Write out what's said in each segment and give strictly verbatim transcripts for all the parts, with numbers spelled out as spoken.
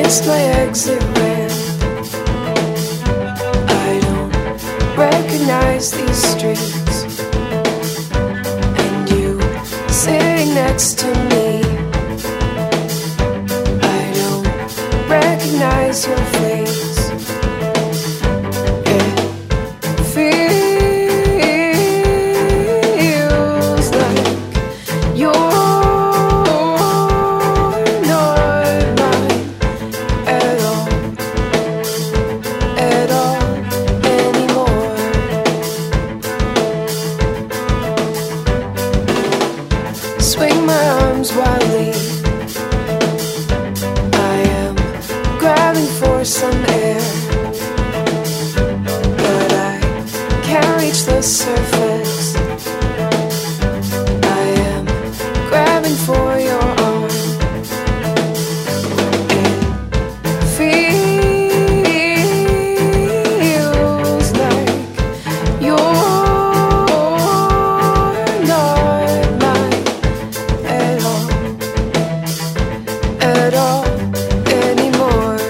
missed my exit ramp. I don't recognize these streets, and you sitting next to me. I don't recognize your face. Swing my arms wildly. I am grabbing for some air, but I can't reach the surface. I am grabbing for your arm. It feels like you're at all anymore.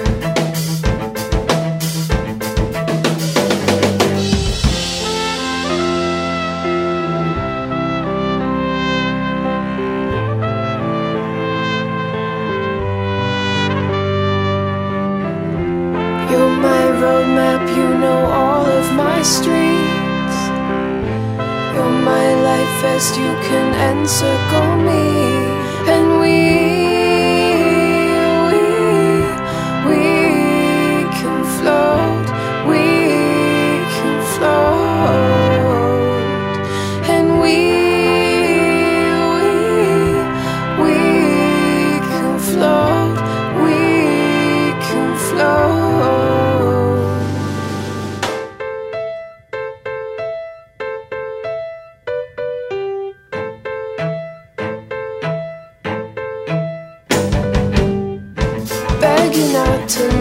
You're my roadmap, you know all of my streets. You're my life vest, you can encircle me. And we beg you not to